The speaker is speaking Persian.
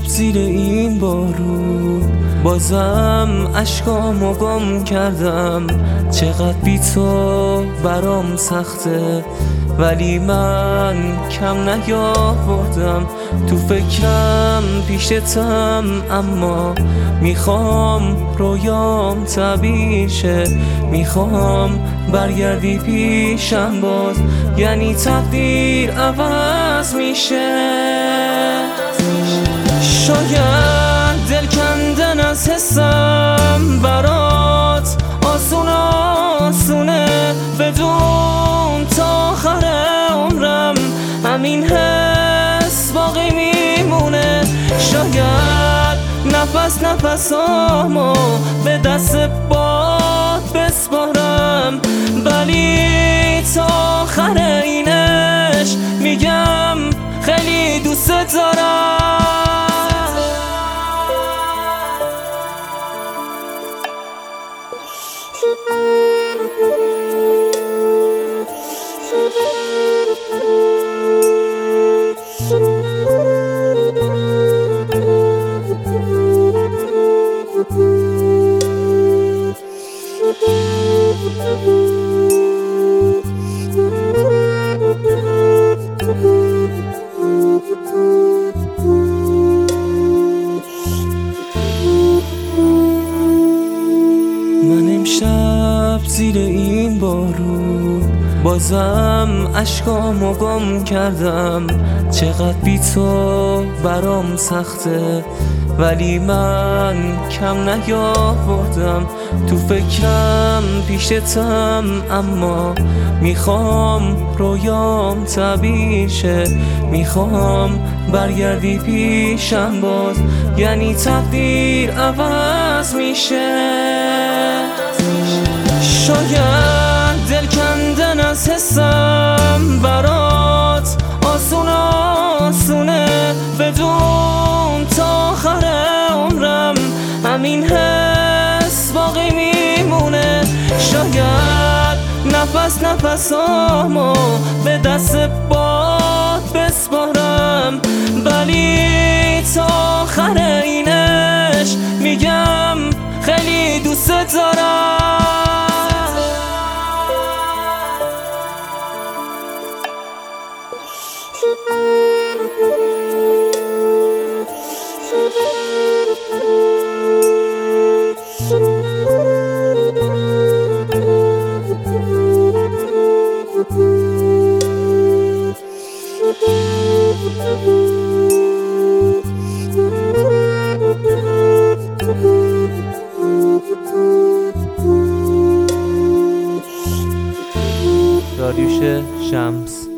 زیر این بارون، بازم اشکامو گم کردم. چقدر بی تو برام سخته، ولی من کم نیاوردم. تو فکرم پیشتم، اما میخوام رویام تعبیر شه. میخوام برگردی پیشم باز، یعنی تقدیر عوض میشه. شاید دل کندن از حسم برات آسونه، بدون تا آخر عمرم همین حس باقی میمونه. شاید نفسامو به دست باد بسپارم، ولی تا آخر اینش میگم خیلی دوست دارم. من امشب زیر این بارون، بازم اشکامو گم کردم. چقدر بی تو برام سخته، ولی من کم نیاوردم. تو فکرم پیشتم، اما میخوام رویام تعبیر شه. میخوام برگردی پیشم باز، یعنی تقدیر عوض میشه. شاید دل کندن از حسم برات آسونه، بدون تا آخر عمرم همین حس باقی میمونه. شاید نفسامو به دست باد بسپارم، ولی تا آخر اینش میگم خیلی دوست دارم. داریوش شمس.